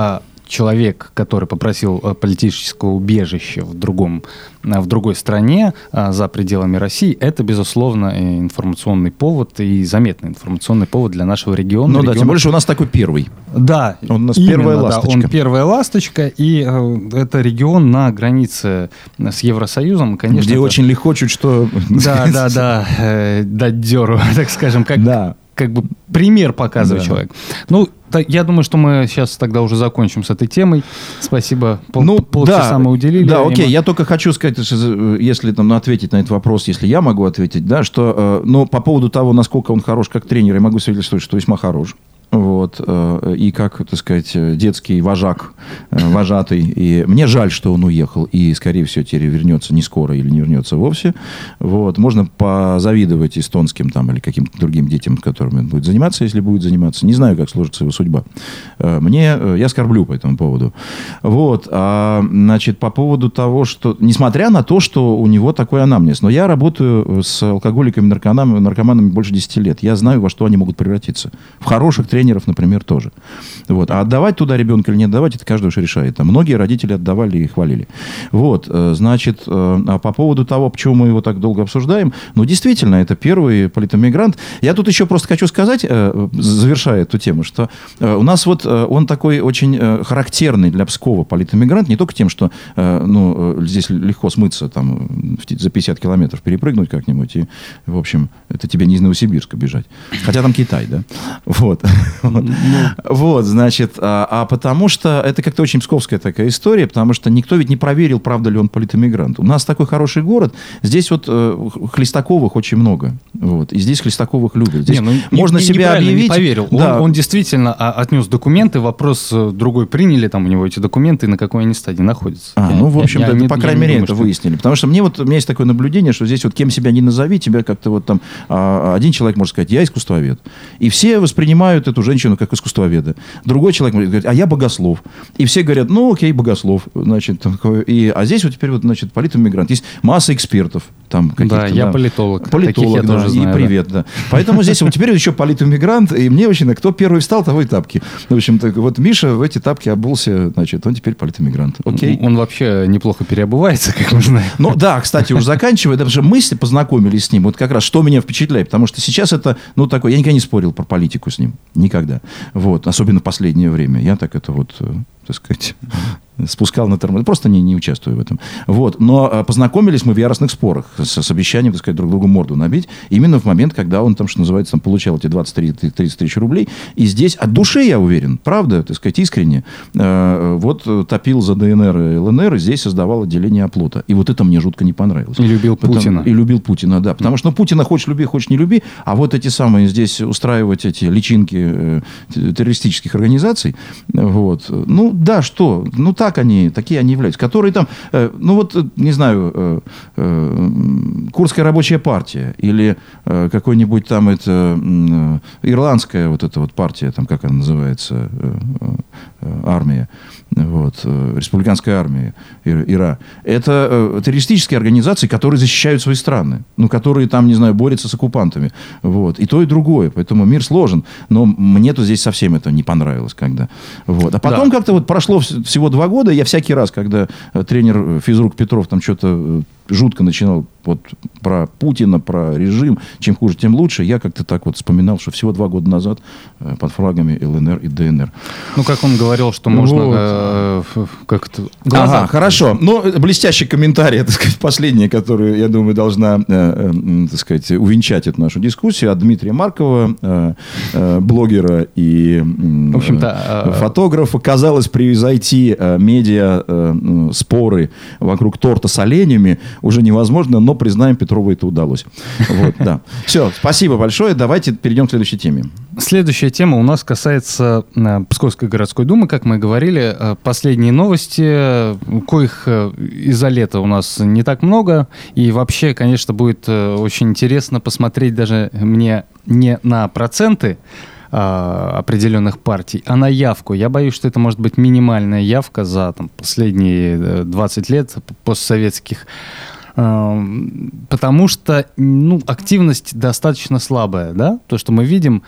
человек, который попросил политического убежища в, другом, в другой стране, за пределами России, это, безусловно, информационный повод и заметный информационный повод для нашего региона. Ну региона. Да, тем более, что у нас такой первый. Да. Он у нас именно, первая ласточка. Да, он первая ласточка, и э, это регион на границе с Евросоюзом, конечно. Где это... очень легко чуть что... Да, да, да, э, дать дёру, так скажем, как... Да. как бы пример показывает да. человек. Ну, так, я думаю, что мы сейчас тогда уже закончим с этой темой. Спасибо. Пол, ну, полчаса да, мы уделили. Да, окей. Я только хочу сказать, если там, ну, ответить на этот вопрос, если я могу ответить, да, что э, ну, по поводу того, насколько он хорош как тренер, я могу свидетельствовать, что весьма хорош. Вот, и как, так сказать, детский вожак, вожатый. И мне жаль, что он уехал, и, скорее всего, теперь вернется не скоро или не вернется вовсе. Вот. Можно позавидовать эстонским там, или каким-то другим детям, которыми он будет заниматься, если будет заниматься. Не знаю, как сложится его судьба. Мне, я скорблю по этому поводу. Вот. А, значит, по поводу того, что, несмотря на то, что у него такой анамнез, но я работаю с алкоголиками, наркоманами, наркоманами больше десяти лет. Я знаю, во что они могут превратиться. В хороших тренеров, тренеров, например, тоже. Вот. А отдавать туда ребенка или не отдавать, это каждый уж решает. А многие родители отдавали и хвалили. Вот. Значит, а по поводу того, почему мы его так долго обсуждаем, ну, действительно, это первый политэмигрант. Я тут еще просто хочу сказать, завершая эту тему, что у нас вот он такой очень характерный для Пскова политэмигрант, не только тем, что ну, здесь легко смыться там, за пятьдесят километров, перепрыгнуть как-нибудь, и, в общем, это тебе не из Новосибирска бежать. Хотя там Китай, да? Вот. Вот. Ну. вот, значит, а, а потому что это как-то очень псковская такая история, потому что никто ведь не проверил, правда ли он политэмигрант. У нас такой хороший город, здесь вот э, Хлестаковых очень много, вот, и здесь Хлестаковых любят. Здесь не, ну, можно не, себя объявить. Не поверил. Да. Он, он действительно отнес документы, вопрос другой приняли, там у него эти документы, и на какой они стадии находятся. А, я, ну, в общем-то, я, это, я, по крайней мере, думаю, это что... выяснили. Потому что мне вот, у меня есть такое наблюдение, что здесь вот кем себя не назови, тебя как-то вот там, а, один человек может сказать, я искусствовед. И все воспринимают эту женщину как искусствоведа. Другой человек может говорить, а я богослов. И все говорят, ну, окей, богослов. Значит, такой, и, а здесь вот теперь вот, значит, политэмигрант. Есть масса экспертов. Там, да, я да, политолог. Политолог, я да, тоже знаю, и привет, да. да. Поэтому здесь вот теперь еще политэмигрант, и мне очень, кто первый встал, того и тапки. В общем, так, вот Миша в эти тапки обулся, значит, он теперь политэмигрант. Окей. Он вообще неплохо переобувается, как мы знаем. Ну, да, кстати, уже заканчивая, даже мы познакомились с ним, вот как раз, что меня впечатляет, потому что сейчас это, ну, такой, я никогда не спорил про политику с ним, никогда. Вот, особенно в последнее время. Я так это вот, так сказать, спускал на тормоз. Просто не, не участвую в этом. Вот. Но познакомились мы в яростных спорах с, с обещанием, так сказать, друг другу морду набить. Именно в момент, когда он там, что называется, там, получал эти двадцать тридцать тысяч рублей. И здесь от души, я уверен, правда, так сказать, искренне, э, вот топил за ДНР и ЛНР, и здесь создавал отделение оплота. И вот это мне жутко не понравилось. И любил Потому, Путина. И любил Путина, да. Потому что, ну, Путина хочешь люби, хочешь не люби, а вот эти самые здесь устраивать эти личинки э, террористических организаций, вот. Ну, да, что? Ну, так они, такие они являются. Которые там, э, ну, вот, не знаю, э, э, Курдская рабочая партия или э, какой-нибудь там это э, ирландская вот эта вот партия, там, как она называется, э, э, армия. вот, республиканской армии ИРА. Это террористические организации, которые защищают свои страны. Ну, которые там, не знаю, борются с оккупантами. Вот. И то, и другое. Поэтому мир сложен. Но мне-то здесь совсем это не понравилось. Когда. Вот. А потом да. как-то вот прошло всего два года. Я всякий раз, когда тренер физрук Петров там что-то жутко начинал вот про Путина, про режим, чем хуже, тем лучше, я как-то так вот вспоминал, что всего два года назад под флагами ЛНР и ДНР. Ну, как он говорил, что можно вот. э, как-то... Глаза. Ага, хорошо. Ну, блестящий комментарий, так сказать, последний, который, я думаю, должна, э, э, так сказать, увенчать эту нашу дискуссию, от Дмитрия Маркова, э, э, блогера и э, в общем-то, э, фотографа. Казалось, превзойти э, медиа э, споры вокруг торта с оленями уже невозможно, но, признаем, Петрову это удалось. Вот, да. Все, спасибо большое. Давайте перейдем к следующей теме. Следующая тема у нас касается Псковской городской думы. Как мы говорили, последние новости, коих из-за лета у нас не так много. И вообще, конечно, будет очень интересно посмотреть даже мне не на проценты определенных партий, а на явку. Я боюсь, что это может быть минимальная явка за там, последние двадцать лет постсоветских, потому что ну, активность достаточно слабая, да, то, что мы видим.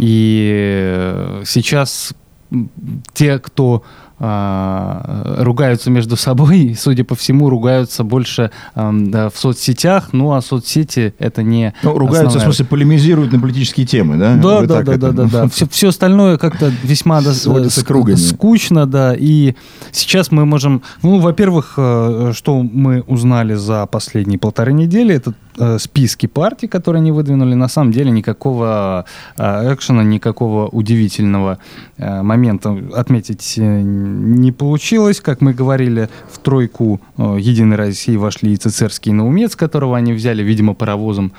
И сейчас те, кто э, ругаются между собой, судя по всему, ругаются больше э, да, в соцсетях, ну а соцсети это не ну, ругаются, основная... в смысле, полемизируют на политические темы, да? Да, Вы да, да, это... да, да, да. Все, все остальное как-то весьма до... скучно, да, и сейчас мы можем, ну, во-первых, что мы узнали за последние полторы недели, это списки партий, которые они выдвинули. На самом деле никакого экшена, никакого удивительного момента отметить не получилось. Как мы говорили, в тройку «Единой России» вошли и Цицерский, и Наумец, которого они взяли, видимо, паровозом.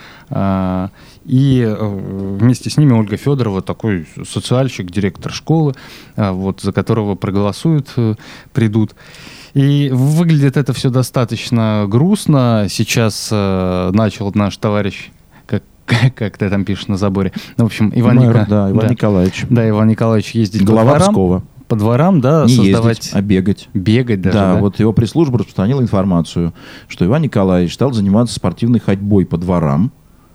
И вместе с ними Ольга Федорова, такой социальщик, директор школы, вот, за которого проголосуют, придут. И выглядит это все достаточно грустно. Сейчас э, начал наш товарищ, как, как ты там пишешь на заборе. Ну, в общем, Иван, Мэр, Ника... да, Иван да. Николаевич. Да, Иван Николаевич ездить Глава по дворам. Пскова. По дворам, да, не создавать... ездить, а бегать. Бегать даже, да. Да, вот его пресс-служба распространила информацию, что Иван Николаевич стал заниматься спортивной ходьбой по дворам.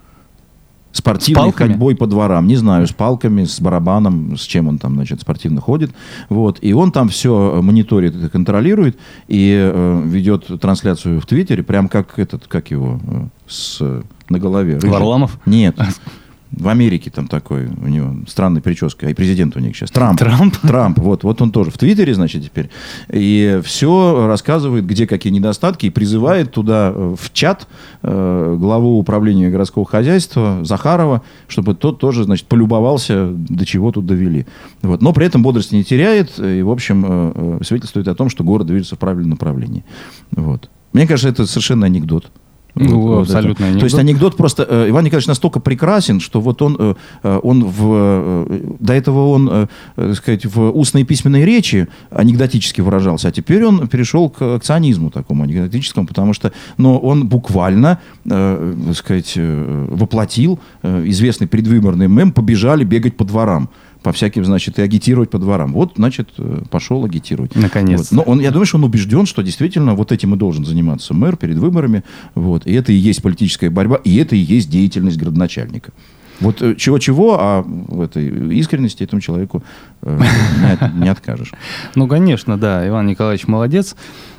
Спортивной ходьбой по дворам. Не знаю, с палками, с барабаном, с чем он там, значит, спортивно ходит. Вот. И он там все мониторит, контролирует и э, ведет трансляцию в Твиттере, прям как этот, как его, э, с, на голове. Рыжий. Варламов? Нет. В Америке там такой, у него странная прическа, и президент у них сейчас. Трамп. Трамп? Трамп, вот, вот он тоже в Твиттере, значит, теперь. И все рассказывает, где какие недостатки, и призывает туда в чат э, главу управления городского хозяйства Захарова, чтобы тот тоже, значит, полюбовался, до чего тут довели. Вот. Но при этом бодрости не теряет, и, в общем, э, свидетельствует о том, что город движется в правильном направлении. Вот. Мне кажется, это совершенно анекдот. Ну, вот, абсолютно вот анекдот. То есть анекдот просто... Э, Иван Николаевич настолько прекрасен, что вот он, э, он в... Э, до этого он, э, так сказать, в устной и письменной речи анекдотически выражался, а теперь он перешел к акционизму такому анекдотическому, потому что ну, он буквально, э, так сказать, э, воплотил э, известный предвыборный мем «Побежали бегать по дворам». По всяким, значит, и агитировать по дворам. Вот, значит, пошел агитировать. Наконец. Вот. Но он, я думаю, что он убежден, что действительно вот этим и должен заниматься мэр перед выборами. Вот. И это и есть политическая борьба, и это и есть деятельность градоначальника. Вот чего-чего, а в этой искренности этому человеку э, не, не откажешь. Ну, конечно, да. Иван Николаевич молодец.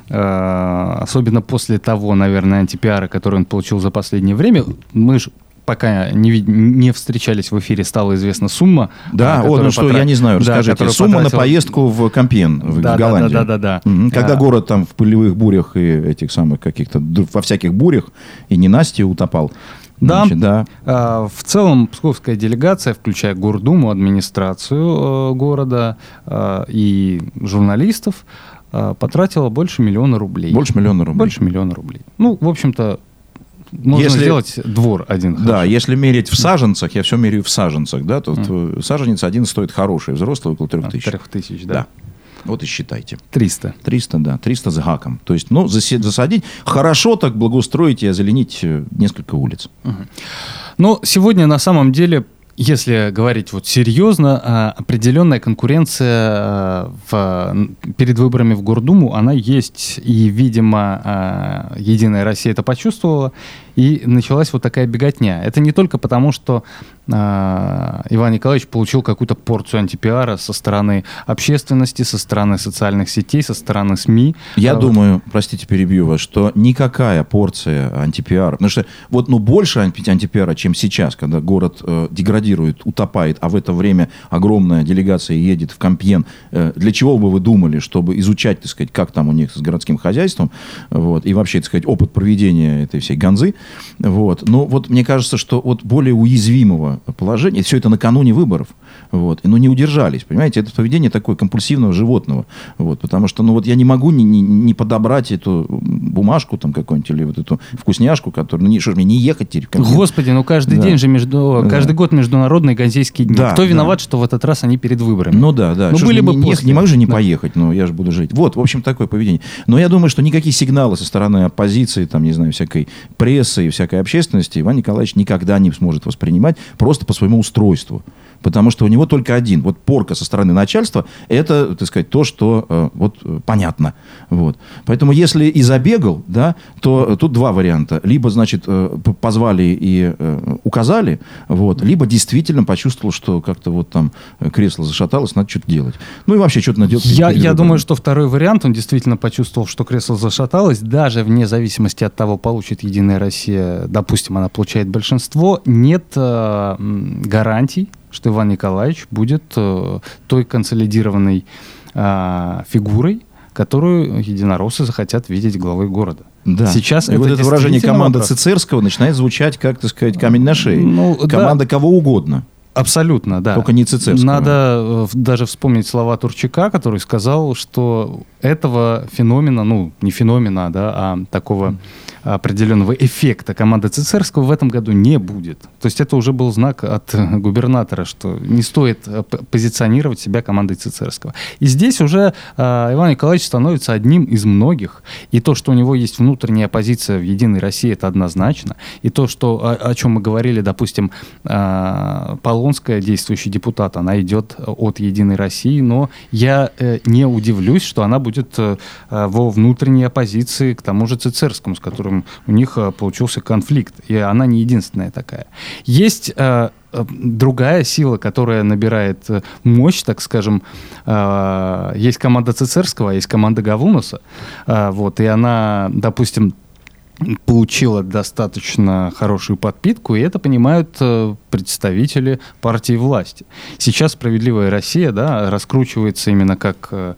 Э, особенно после того, наверное, антипиара, который он получил за последнее время. Мы же пока не, не встречались в эфире, стала известна сумма. Да, о, ну что, потра... я не знаю, расскажите. Да, сумма потратил... на поездку в Кампьен, в да, Голландию. Да, да, да, да, угу. Когда а... город там в пылевых бурях и этих самых каких-то, во всяких бурях, и ненастье утопал. Да, Значит, да. А, в целом псковская делегация, включая Гордуму, администрацию э, города э, и журналистов, э, потратила больше миллиона рублей. Больше миллиона рублей. Больше миллиона рублей. Ну, в общем-то, можно если, сделать двор один. Да, хороший. Если мерить в саженцах, я все меряю в саженцах, да, то mm. саженец один стоит хороший, взрослый около трех тысяч. Трех тысяч, да. да. Вот и считайте. Триста. Триста, да, триста с гаком. То есть, ну, засадить, хорошо так благоустроить и озеленить несколько улиц. Угу. Ну, сегодня на самом деле если говорить вот серьезно, определенная конкуренция в, перед выборами в Гордуму, она есть, и, видимо, «Единая Россия» это почувствовала, и началась вот такая беготня. Это не только потому, что э, Иван Николаевич получил какую-то порцию антипиара со стороны общественности, со стороны социальных сетей, со стороны СМИ. Я а думаю, вот... простите, перебью вас, что никакая порция антипиара, потому что вот ну, больше антипиара, чем сейчас, когда город э, деградирует, утопает, а в это время огромная делегация едет в Кампьен. Э, для чего бы вы думали, чтобы изучать, так сказать, как там у них с городским хозяйством, вот, и вообще, так сказать, опыт проведения этой всей ганзы. Вот. Но вот мне кажется, что вот более уязвимого положения, все это накануне выборов, вот, но не удержались, понимаете, это поведение такое компульсивного животного, вот, потому что, ну вот я не могу не, не, не подобрать эту бумажку там какую-нибудь или вот эту вкусняшку, которую, ну не, что ж мне не ехать теперь? Господи, ну каждый да. день же, между, каждый да. год международные ганзейские дни. Да, Кто виноват, да. что в этот раз они перед выборами? Ну да, да. Ну что были ж, бы не, после. Не могу же не да. поехать, но я же буду жить. Вот, в общем, такое поведение. Но я думаю, что никакие сигналы со стороны оппозиции, там, не знаю, всякой прессы и всякой общественности Иван Николаевич никогда не сможет воспринимать просто по своему устройству. Потому что у него только один. Вот порка со стороны начальства, это, так сказать, то, что э, вот, понятно. Вот. Поэтому если и забегал, да, то тут два варианта. Либо, значит, э, позвали и э, указали, вот, либо действительно почувствовал, что как-то вот там кресло зашаталось, надо что-то делать. Ну и вообще что-то надо делать. Я, я думаю, что второй вариант, он действительно почувствовал, что кресло зашаталось, даже вне зависимости от того, получит «Единая Россия», допустим, она получает большинство, нет э, гарантий, что Иван Николаевич будет э, той консолидированной э, фигурой, которую единороссы захотят видеть главой города. Да. Сейчас и это вот это выражение «команда вопрос. Цицерского» начинает звучать, как, так сказать, камень на шее. Ну, команда да. кого угодно. Абсолютно, да. Только не Цицерского. Надо даже вспомнить слова Турчака, который сказал, что этого феномена, ну, не феномена, да, а такого определенного эффекта команды Цицерского в этом году не будет. То есть это уже был знак от губернатора, что не стоит позиционировать себя командой Цицерского. И здесь уже э, Иван Николаевич становится одним из многих. И то, что у него есть внутренняя оппозиция в «Единой России», это однозначно. И то, что, о, о чем мы говорили, допустим, э, Полонская, действующий депутат, она идет от «Единой России», но я э, не удивлюсь, что она будет э, во внутренней оппозиции к тому же Цицерскому, с которым у них получился конфликт, и она не единственная такая. Есть э, другая сила, которая набирает мощь, так скажем. Э, есть команда Цицерского, а есть команда Гавунаса, э, вот, и она, допустим, получила достаточно хорошую подпитку, и это понимают э, представители партии власти. Сейчас «Справедливая Россия», да, раскручивается именно как э,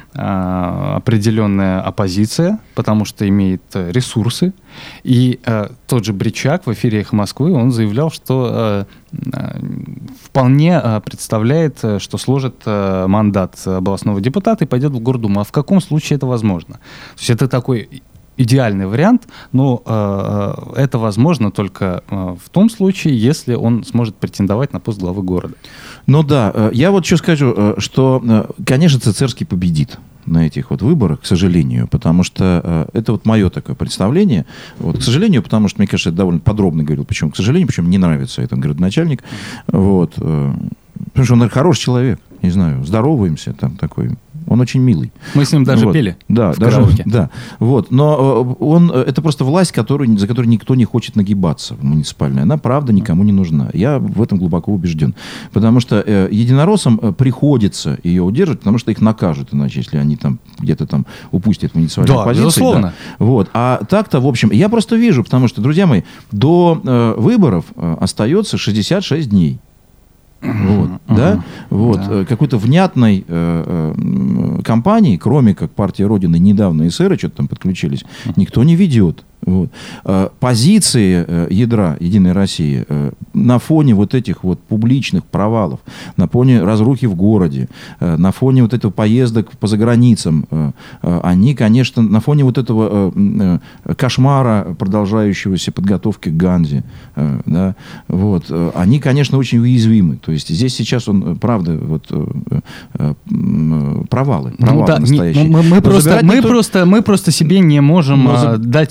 определенная оппозиция, потому что имеет ресурсы. И э, тот же Бричак в эфире «Эхо Москвы», он заявлял, что э, э, вполне э, представляет, что сложит э, мандат областного депутата и пойдет в Гордуму. А в каком случае это возможно? То есть это такой идеальный вариант, но э, это возможно только э, в том случае, если он сможет претендовать на пост главы города. Ну да, я вот что скажу, что, конечно, Цицерский победит на этих вот выборах, к сожалению, потому что э, это вот мое такое представление. Вот, к сожалению, потому что, мне кажется, это довольно подробно говорил, почему, к сожалению, почему не нравится этот городоначальник. Вот, э, потому что он хороший человек, не знаю, здороваемся, там такой. Он очень милый. Мы с ним даже вот. пели да, в даже, караоке. Да, вот. Но он, это просто власть, которую, за которой никто не хочет нагибаться, муниципальная. Она, правда, никому не нужна. Я в этом глубоко убежден. Потому что э, единороссам приходится ее удерживать, потому что их накажут, иначе, если они там где-то там упустят муниципальную да, позицию. Безусловно. Да. Вот. А так-то, в общем, я просто вижу, потому что, друзья мои, до э, выборов э, остается шестьдесят шесть дней. Вот, uh-huh. да? Вот, да. Какой-то внятной э, э, кампании, кроме как партия Родины, недавно эсеры что-то там подключились, uh-huh. никто не ведет. Вот. Позиции ядра «Единой России» на фоне вот этих вот публичных провалов, на фоне разрухи в городе, на фоне вот этого поездок по заграницам, они, конечно, на фоне вот этого кошмара, продолжающегося подготовки к Ганзе, да, вот, они, конечно, очень уязвимы. То есть здесь сейчас он, правда, вот, провалы, провалы ну, да, настоящие. Не, мы, мы, просто, мы, никто... просто, мы просто себе не можем Но... дать отчет, что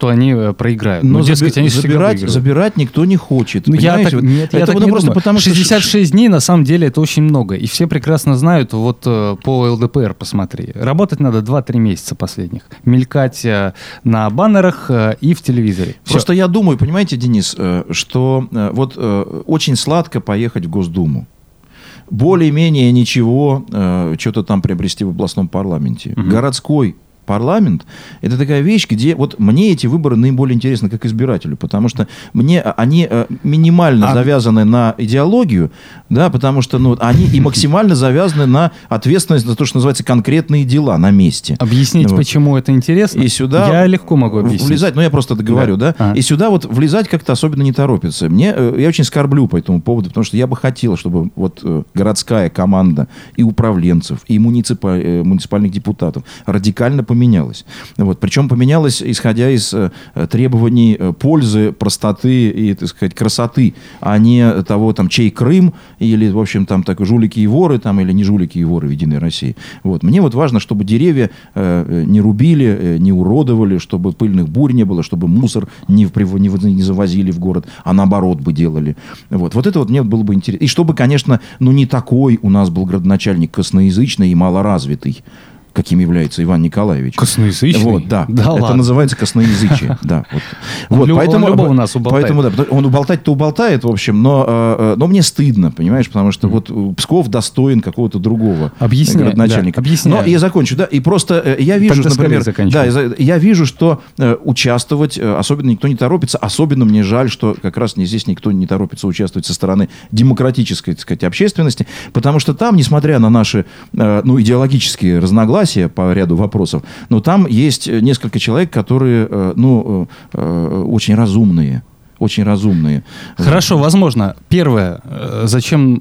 что они проиграют. Но ну, дескать, заби- они забирать, забирать никто не хочет. Ну, я так, вот нет, это я так не просто думаю. потому, что шестьдесят шесть дней, на самом деле, это очень много. И все прекрасно знают, вот по эл дэ пэ эр посмотри. Работать надо два-три месяца последних. Мелькать на баннерах и в телевизоре. Просто Все. Я думаю, понимаете, Денис, что вот очень сладко поехать в Госдуму. Более-менее ничего, что-то там приобрести в областном парламенте. Угу. Городской парламент – это такая вещь, где вот мне эти выборы наиболее интересны как избирателю, потому что мне они минимально а... завязаны на идеологию, да, потому что ну, они и максимально завязаны на ответственность за то, что называется конкретные дела на месте. Объяснить, вот. Почему это интересно? И сюда я легко могу объяснить. Влезать, ну я просто договорю, да, да? А. И сюда вот влезать как-то особенно не торопится. Мне, я очень скорблю по этому поводу, потому что я бы хотел, чтобы вот городская команда и управленцев, и муниципаль, муниципальных депутатов радикально поменялась. Поменялось. Вот. Причем поменялось, исходя из э, требований э, пользы, простоты и, так сказать, красоты, а не того, там, чей Крым, или, в общем, там, так, жулики и воры, там, или не жулики и воры в Единой России. Вот. Мне вот важно, чтобы деревья э, не рубили, э, не уродовали, чтобы пыльных бурь не было, чтобы мусор не, не, не завозили в город, а наоборот бы делали. Вот. Вот это вот мне было бы интересно. И чтобы, конечно, ну, не такой у нас был градоначальник косноязычный и малоразвитый, каким является Иван Николаевич. Косноязычный? Вот, да. Да это ладно. Называется косноязычие. Да, вот. Он, вот, люб, поэтому, он любого нас уболтает. Поэтому, да, он уболтать-то уболтает, в общем, но, но мне стыдно, понимаешь, потому что вот Псков достоин какого-то другого Объясняю, градоначальника. Да, объясняю. Но я закончу, да, и просто я вижу, Тогда например, да, я вижу, что участвовать особенно никто не торопится, особенно мне жаль, что как раз здесь никто не торопится участвовать со стороны демократической, так сказать, общественности, потому что там, несмотря на наши, ну, идеологические разногласия по ряду вопросов, вопросов. Но там есть несколько человек, которые, ну, очень разумные. Очень разумные. Хорошо, возможно. Первое. Зачем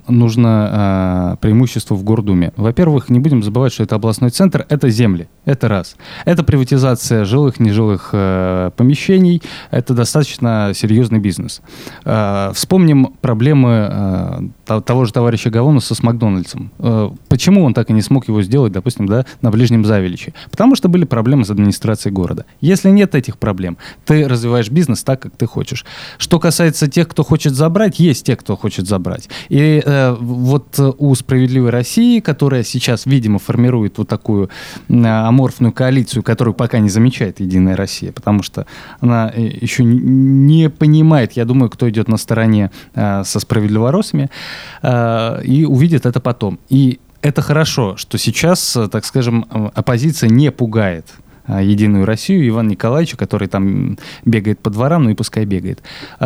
нужно преимущество в Гордуме? Во-первых, не будем забывать, что это областной центр, это земли. Это раз. Это приватизация жилых, нежилых помещений. Это достаточно серьезный бизнес. Вспомним проблемы того же товарища Гаонуса с Макдональдсом. Почему он так и не смог его сделать, допустим, да, на Ближнем Завеличе? Потому что были проблемы с администрацией города. Если нет этих проблем, ты развиваешь бизнес так, как ты хочешь. Что касается тех, кто хочет забрать, есть те, кто хочет забрать. И э, вот у «Справедливой России», которая сейчас, видимо, формирует вот такую э, аморфную коалицию, которую пока не замечает «Единая Россия», потому что она еще не понимает, я думаю, кто идет на стороне э, со «Справедливоросами», э, и увидит это потом. И это хорошо, что сейчас, так скажем, оппозиция не пугает «Единую Россию», Ивана Николаевича, который там бегает по дворам, ну и пускай бегает.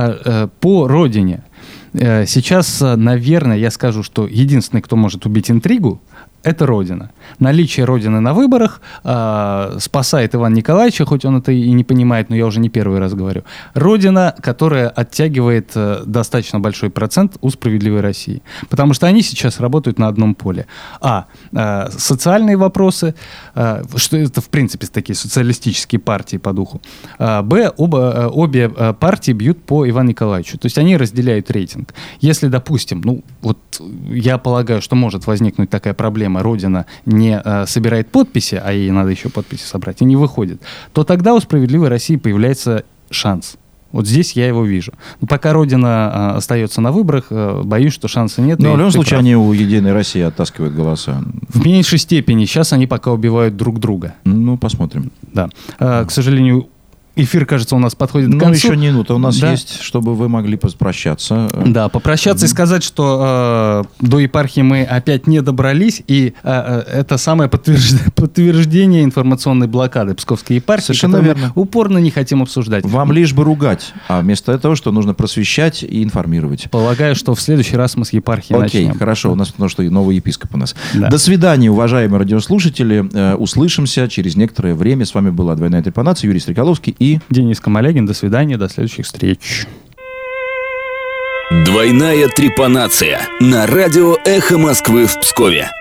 По родине. Сейчас, наверное, я скажу, что единственный, кто может убить интригу, это Родина. Наличие Родины на выборах э, спасает Ивана Николаевича, хоть он это и не понимает, но я уже не первый раз говорю. Родина, которая оттягивает э, достаточно большой процент у «Справедливой России». Потому что они сейчас работают на одном поле. А. Э, социальные вопросы, э, что это, в принципе, такие социалистические партии по духу. Э, Б. Оба, э, обе э, партии бьют по Ивану Николаевичу. То есть они разделяют рейтинг. Если, допустим, ну, вот я полагаю, что может возникнуть такая проблема, Родина не э, собирает подписи, а ей надо еще подписи собрать, и не выходит, то тогда у «Справедливой России» появляется шанс. Вот здесь я его вижу. Но пока Родина э, остается на выборах, э, боюсь, что шанса нет. Но в любом случае прав. Они у «Единой России» оттаскивают голоса. В меньшей степени. Сейчас они пока убивают друг друга. Ну, посмотрим. Да. Э, к сожалению, эфир, кажется, у нас подходит ну, к концу. Ну, еще минута у нас да. есть, чтобы вы могли попрощаться. Да, попрощаться mm-hmm. и сказать, что э, до епархии мы опять не добрались, и э, это самое подтверждение, подтверждение информационной блокады Псковской епархии, совершенно которую верно. Мы упорно не хотим обсуждать. Вам лишь бы ругать, а вместо этого, что нужно просвещать и информировать. Полагаю, что в следующий раз мы с епархии Окей, начнем. хорошо, у нас потому что новый епископ у нас. Да. До свидания, уважаемые радиослушатели. Э, услышимся через некоторое время. С вами была «Двойная трепанация», Юрий Стрекаловский и Денис Камалягин. До свидания, до следующих встреч. «Двойная трепанация» на радио «Эхо Москвы» в Пскове.